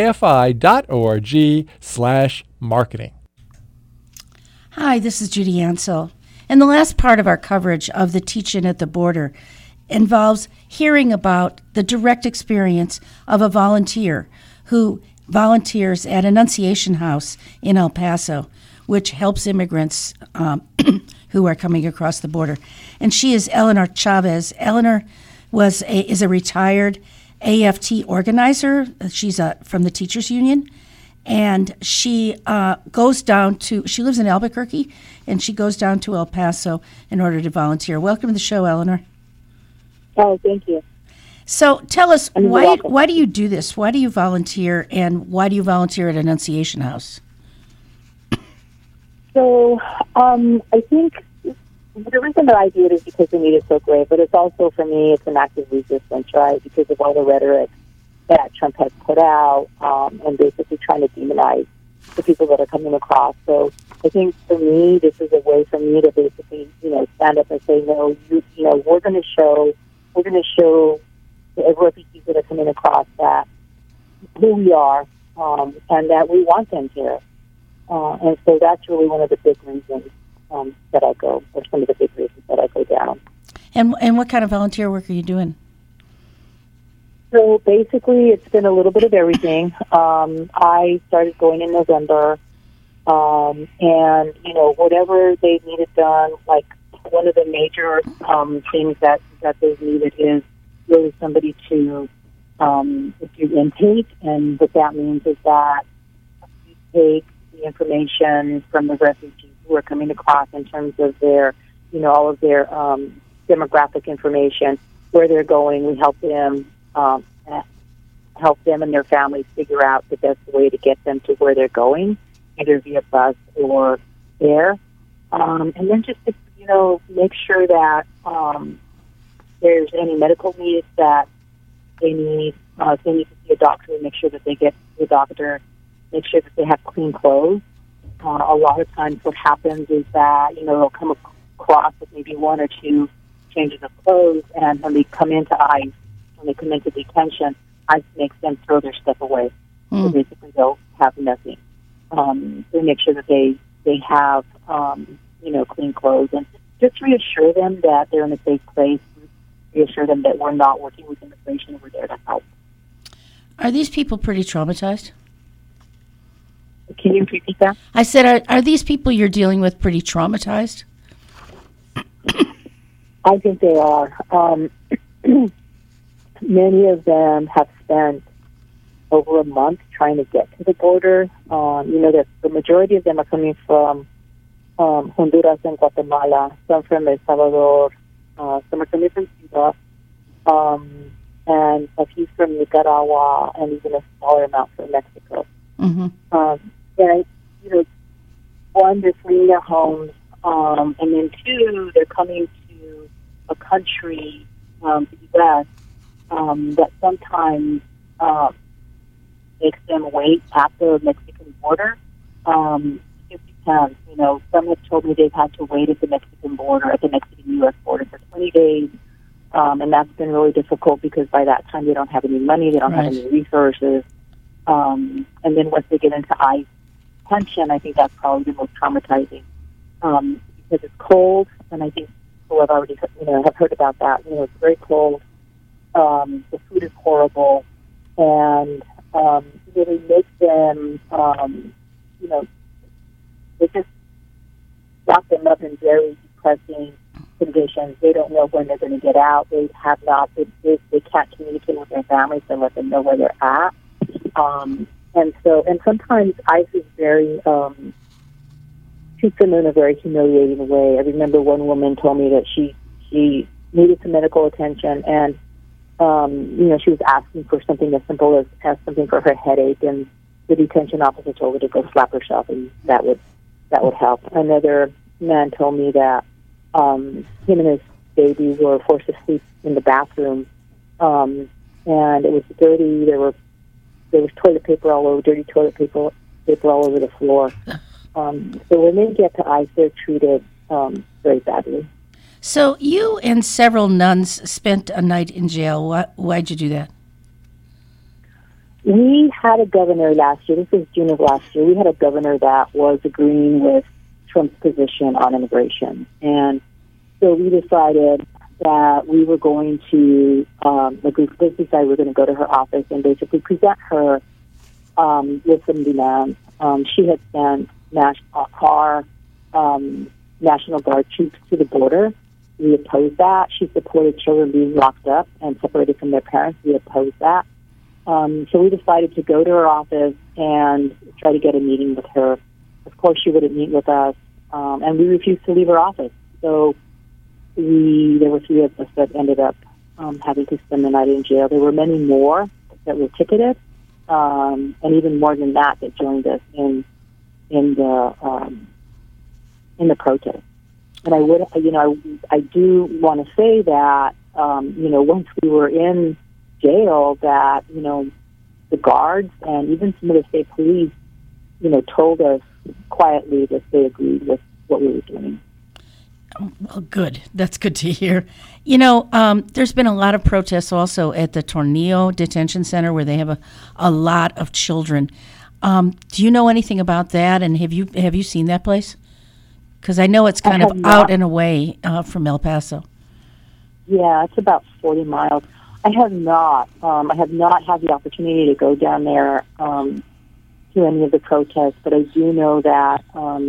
kkfi.org/marketing. Hi, this is Judy Ansell. And the last part of our coverage of the Teach-In at the Border involves hearing about the direct experience of a volunteer who volunteers at Annunciation House in El Paso, which helps immigrants who are coming across the border. And she is Eleanor Chavez. Eleanor is a retired AFT organizer. She's from the Teachers Union. And she she lives in Albuquerque, and she goes down to El Paso in order to volunteer. Welcome to the show, Eleanor. Oh, thank you. So tell us, why do you do this? Why do you volunteer, and why do you volunteer at Annunciation House? So I think the reason that I do it is because the need is so great, but it's also, for me, it's an act of resistance, right, because of all the rhetoric that Trump has put out and basically trying to demonize the people that are coming across. So I think for me, this is a way for me to basically, stand up and say, no, we're going to show the refugees that are coming across that who we are and that we want them here. And so that's really one of the big reasons that I go, or some of the big reasons that I go down. And what kind of volunteer work are you doing? So basically, it's been a little bit of everything. I started going in November, and, whatever they needed done, like one of the major things that they've needed is really somebody to do intake, and what that means is that you take the information from the refugees who are coming across in terms of their, all of their demographic information, where they're going. We help them and their families figure out the best way to get them to where they're going, either via bus or air. And then just to, make sure that there's any medical needs that they need. If they need to see a doctor, make sure that they get to the doctor. Make sure that they have clean clothes. a lot of times what happens is that, they'll come across with maybe one or two changes of clothes, and when they come into ICE, when they come into detention, ICE makes them throw their stuff away. So basically they'll have nothing. They make sure that they have, clean clothes, and just reassure them that they're in a safe place, reassure them that we're not working with immigration, we're there to help. Are these people pretty traumatized? Can you repeat that? I said, are these people you're dealing with pretty traumatized? I think they are. Many of them have spent over a month trying to get to the border. The majority of them are coming from Honduras and Guatemala, some from El Salvador, some are coming from Cuba, and a few from Nicaragua, and even a smaller amount from Mexico. Mm-hmm. One, they're fleeing their homes, and then two, they're coming to a country, the U.S., that sometimes makes them wait at the Mexican border. It depends. Some have told me they've had to wait at the Mexican border, at the Mexican-U.S. border for 20 days, and that's been really difficult because by that time they don't have any money, they don't have any resources. And then once they get into ICE detention, I think that's probably the most traumatizing because it's cold, and I think people have already have heard about that. It's very cold. The food is horrible, and they make them, they just lock them up in very depressing conditions. They don't know when they're going to get out. They have not. They can't communicate with their families to let them know where they're at. And sometimes ICE is very treats them in a very humiliating way. I remember one woman told me that she needed some medical attention, and she was asking for something as simple as something for her headache, and the detention officer told her to go slap herself, and that would help. Another man told me that him and his baby were forced to sleep in the bathroom, and it was dirty. There was toilet paper all over, dirty toilet paper all over the floor. So when they get to ICE, they're treated very badly. So you and several nuns spent a night in jail. Why'd you do that? We had a governor last year. This was June of last year. We had a governor that was agreeing with Trump's position on immigration. And so we decided that we were going to, we decided we were going to go to her office and basically present her with some demands. She had sent National Guard troops to the border. We opposed that. She supported children being locked up and separated from their parents. We opposed that. So we decided to go to her office and try to get a meeting with her. Of course, she wouldn't meet with us, and we refused to leave her office. So there were three of us that ended up having to spend the night in jail. There were many more that were ticketed, and even more than that joined us in the protest. And I do want to say that once we were in jail, that the guards and even some of the state police told us quietly that they agreed with what we were doing. Well, good. That's good to hear. There's been a lot of protests also at the Tornillo Detention Center where they have a lot of children. Do you know anything about that? And have you seen that place? Because I know it's kind of out and away from El Paso. Yeah, it's about 40 miles. I have not had the opportunity to go down there to any of the protests, but I do know that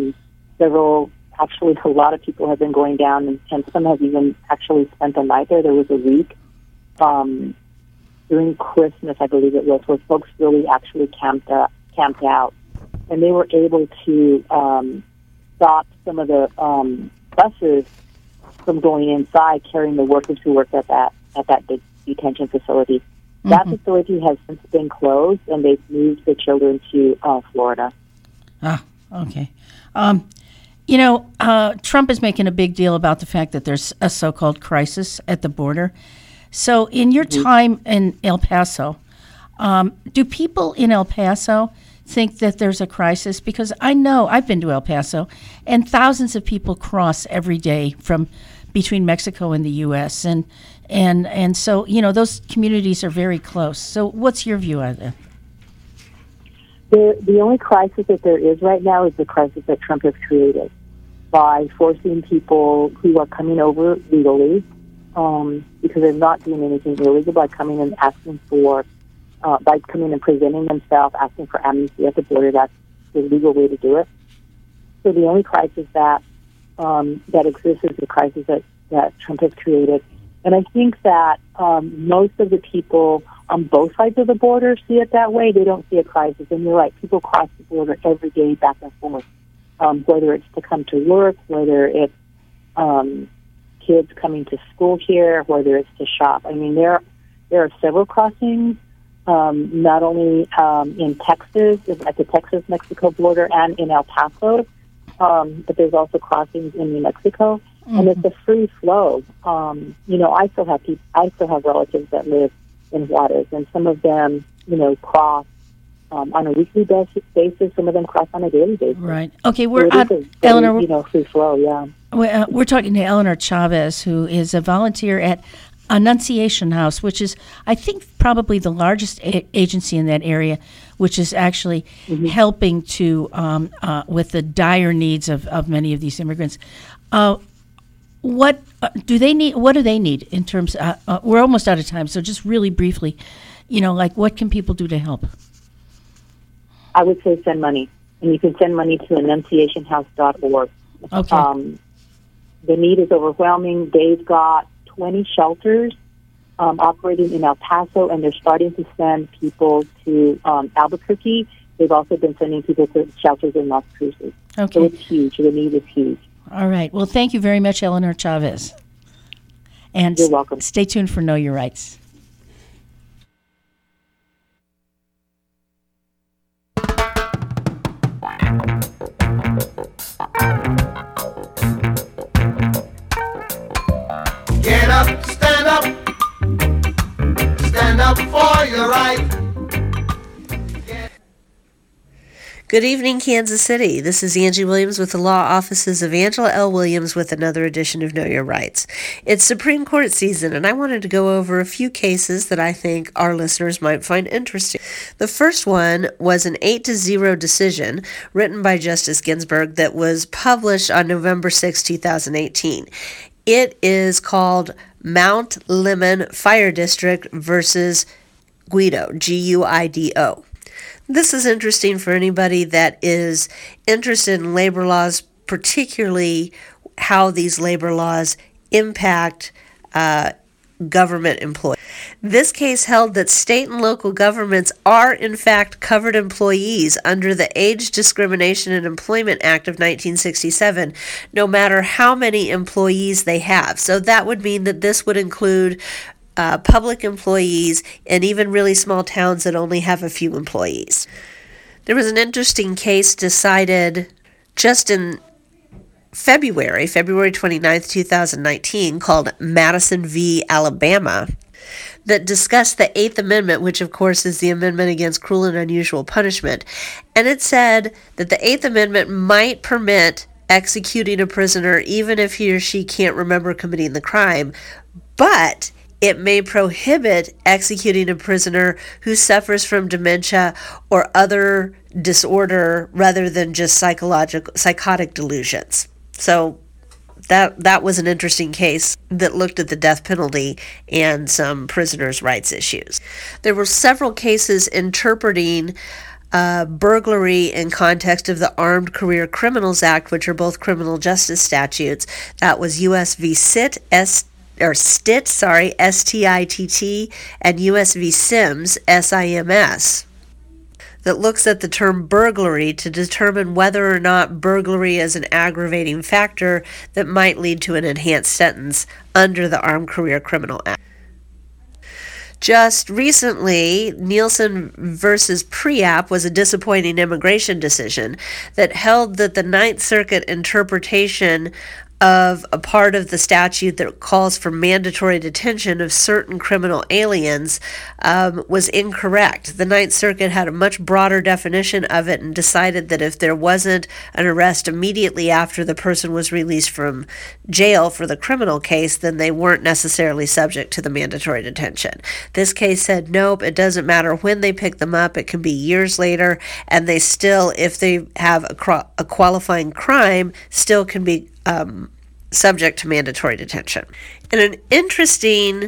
a lot of people have been going down, and some have even actually spent the night there. There was a week during Christmas, I believe it was, where folks really actually camped out, and they were able to stop some of the buses from going inside, carrying the workers who worked at that detention facility. Mm-hmm. That facility has since been closed, and they've moved the children to Florida. Ah, okay. Trump is making a big deal about the fact that there's a so-called crisis at the border. So in your time in El Paso, do people in El Paso think that there's a crisis? Because I know I've been to El Paso, and thousands of people cross every day from between Mexico and the U.S. and so those communities are very close. So what's your view on that? The only crisis that there is right now is the crisis that Trump has created by forcing people who are coming over legally, because they're not doing anything illegal, by coming and asking for, by coming and presenting themselves, asking for amnesty at the border. That's the legal way to do it. So the only crisis that exists is the crisis that Trump has created. And I think that most of the people on both sides of the border see it that way. They don't see a crisis. And you're right, people cross the border every day back and forth, whether it's to come to work, whether it's kids coming to school here, whether it's to shop. I mean, there are several crossings, not only in Texas, at the Texas-Mexico border, and in El Paso, but there's also crossings in New Mexico. And it's a free flow. I still have relatives that live in Juarez, and some of them, cross on a weekly basis. Some of them cross on a daily basis. Right. Okay. We're Eleanor. Free flow. Yeah. We're talking to Eleanor Chavez, who is a volunteer at Annunciation House, which is, I think, probably the largest agency in that area, which is actually helping to with the dire needs of many of these immigrants. What do they need? What do they need in terms? We're almost out of time, so just really briefly, what can people do to help? I would say send money, and you can send money to annunciationhouse.org. Okay. The need is overwhelming. They've got 20 shelters operating in El Paso, and they're starting to send people to Albuquerque. They've also been sending people to shelters in Las Cruces. Okay. So it's huge. The need is huge. All right. Well, thank you very much, Eleanor Chavez. And you're welcome. Stay tuned for Know Your Rights. Get up, stand up for your right. Good evening, Kansas City. This is Angie Williams with the law offices of Angela L. Williams with another edition of Know Your Rights. It's Supreme Court season, and I wanted to go over a few cases that I think our listeners might find interesting. The first one was an 8-0 decision written by Justice Ginsburg that was published on November 6, 2018. It is called Mount Lemmon Fire District versus Guido, Guido. This is interesting for anybody that is interested in labor laws, particularly how these labor laws impact government employees. This case held that state and local governments are, in fact, covered employees under the Age Discrimination and Employment Act of 1967, no matter how many employees they have. So that would mean that this would include public employees and even really small towns that only have a few employees. There was an interesting case decided just in February 29th, 2019, called Madison v. Alabama, that discussed the Eighth Amendment, which of course is the amendment against cruel and unusual punishment. And it said that the Eighth Amendment might permit executing a prisoner even if he or she can't remember committing the crime, but it may prohibit executing a prisoner who suffers from dementia or other disorder rather than just psychotic delusions. So that was an interesting case that looked at the death penalty and some prisoners' rights issues. There were several cases interpreting burglary in context of the Armed Career Criminals Act, which are both criminal justice statutes. That was U.S. v. Stitt, Stitt, and U.S. v. Sims, SIMS, that looks at the term burglary to determine whether or not burglary is an aggravating factor that might lead to an enhanced sentence under the Armed Career Criminal Act. Just recently, Nielsen versus Preap was a disappointing immigration decision that held that the Ninth Circuit interpretation of a part of the statute that calls for mandatory detention of certain criminal aliens was incorrect. The Ninth Circuit had a much broader definition of it and decided that if there wasn't an arrest immediately after the person was released from jail for the criminal case, then they weren't necessarily subject to the mandatory detention. This case said, nope, it doesn't matter when they pick them up. It can be years later, and they still, if they have a qualifying crime, still can be subject to mandatory detention. In an interesting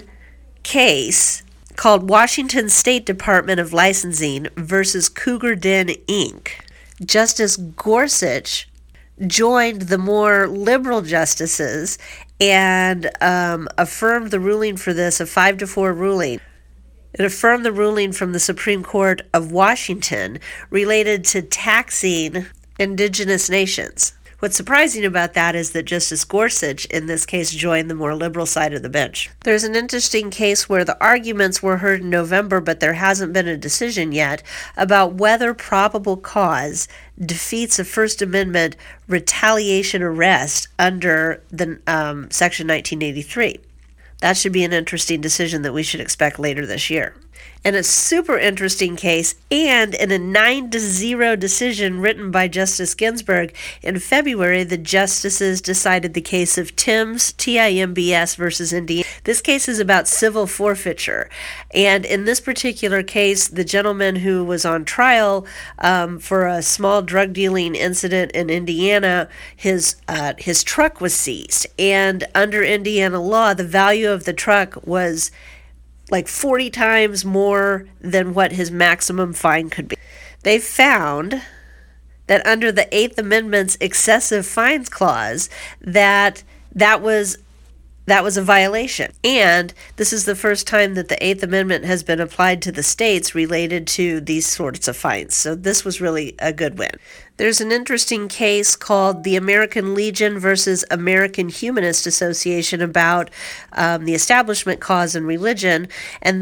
case called Washington State Department of Licensing versus Cougar Den, Inc., Justice Gorsuch joined the more liberal justices and affirmed the ruling for this, a 5-4 ruling. It affirmed the ruling from the Supreme Court of Washington related to taxing indigenous nations. What's surprising about that is that Justice Gorsuch, in this case, joined the more liberal side of the bench. There's an interesting case where the arguments were heard in November, but there hasn't been a decision yet about whether probable cause defeats a First Amendment retaliation arrest under the Section 1983. That should be an interesting decision that we should expect later this year. In a super interesting case, and in a 9-0 decision written by Justice Ginsburg, in February, the justices decided the case of Timbs, T-I-M-B-S versus Indiana. This case is about civil forfeiture. And in this particular case, the gentleman who was on trial for a small drug dealing incident in Indiana, his truck was seized. And under Indiana law, the value of the truck was like 40 times more than what his maximum fine could be. They found that under the Eighth Amendment's excessive fines clause, that was a violation. And this is the first time that the Eighth Amendment has been applied to the states related to these sorts of fines. So this was really a good win. There's an interesting case called the American Legion versus American Humanist Association about the establishment cause and religion, and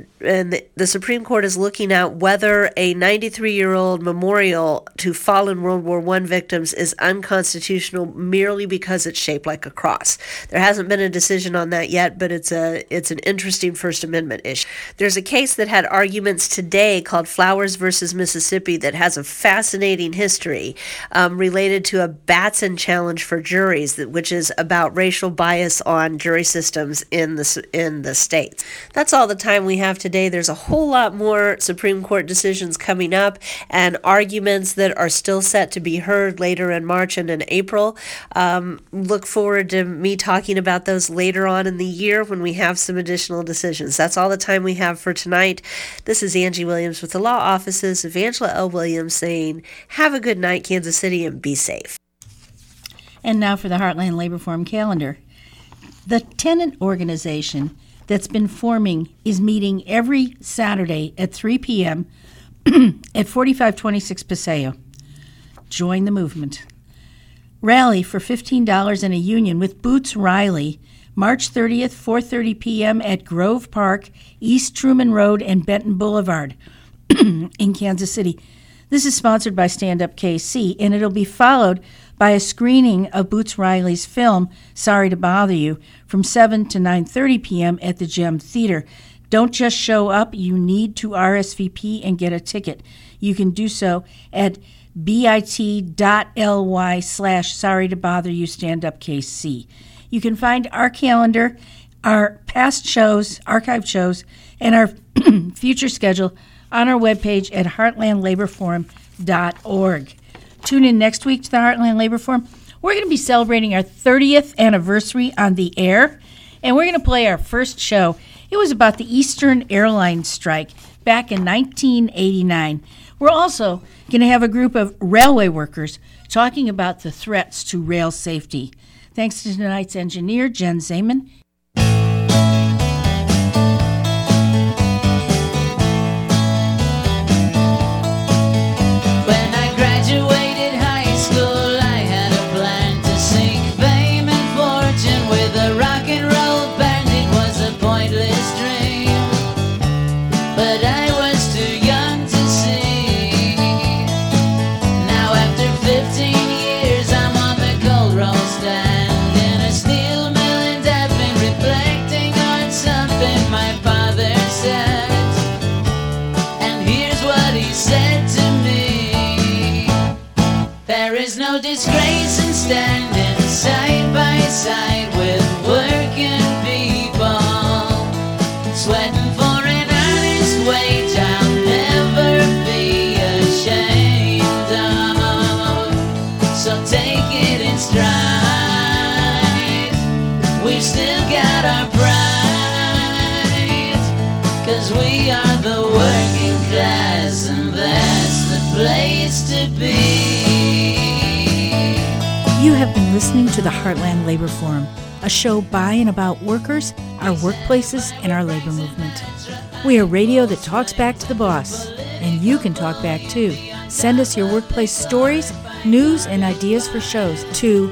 the Supreme Court is looking at whether a 93-year-old memorial to fallen World War I victims is unconstitutional merely because it's shaped like a cross. There hasn't been a decision on that yet, but it's an interesting First Amendment issue. There's a case that had arguments today called Flowers versus Mississippi that has a fascinating history related to a Batson challenge for juries, which is about racial bias on jury systems in the states. That's all the time we have today. There's a whole lot more Supreme Court decisions coming up and arguments that are still set to be heard later in March and in April. Look forward to me talking about those later on in the year when we have some additional decisions. That's all the time we have for tonight. This is Angie Williams with the law offices of Angela L. Williams saying, have a good night, Kansas City, and be safe. And now for the Heartland Labor Forum calendar. The tenant organization that's been forming is meeting every Saturday at 3 p.m. at 4526 Paseo. Join the movement. Rally for $15 in a union with Boots Riley, March 30th, 4:30 p.m. at Grove Park, East Truman Road and Benton Boulevard in Kansas City. This is sponsored by Stand Up KC, and it'll be followed by a screening of Boots Riley's film, Sorry to Bother You, from 7 to 9:30 p.m. at the Gem Theater. Don't just show up. You need to RSVP and get a ticket. You can do so at bit.ly/sorrytobotheryoustandupkc. You can find our calendar, our past shows, archived shows, and our future schedule on our webpage at heartlandlaborforum.org. Tune in next week to the Heartland Labor Forum. We're going to be celebrating our 30th anniversary on the air, and we're going to play our first show. It was about the Eastern Airlines strike back in 1989. We're also going to have a group of railway workers talking about the threats to rail safety. Thanks to tonight's engineer, Jen Zeman. Now after 15 years I'm on the cold roll standing. There is no disgrace in standing side by side with working people, sweating for an honest wage I'll never be ashamed of. So take it in stride, we've still got our pride, 'cause we are the working class, and that's the place to be. You have been listening to the Heartland Labor Forum, a show by and about workers, our workplaces, and our labor movement. We are radio that talks back to the boss, and you can talk back too. Send us your workplace stories, news, and ideas for shows to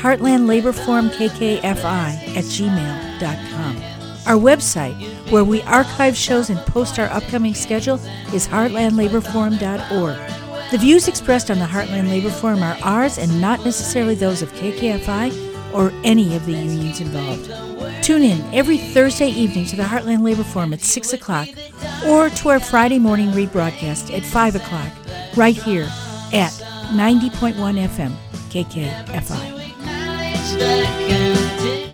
heartlandlaborforumkkfi@gmail.com. Our website, where we archive shows and post our upcoming schedule, is heartlandlaborforum.org. The views expressed on the Heartland Labor Forum are ours and not necessarily those of KKFI or any of the unions involved. Tune in every Thursday evening to the Heartland Labor Forum at 6 o'clock or to our Friday morning rebroadcast at 5 o'clock right here at 90.1 FM KKFI.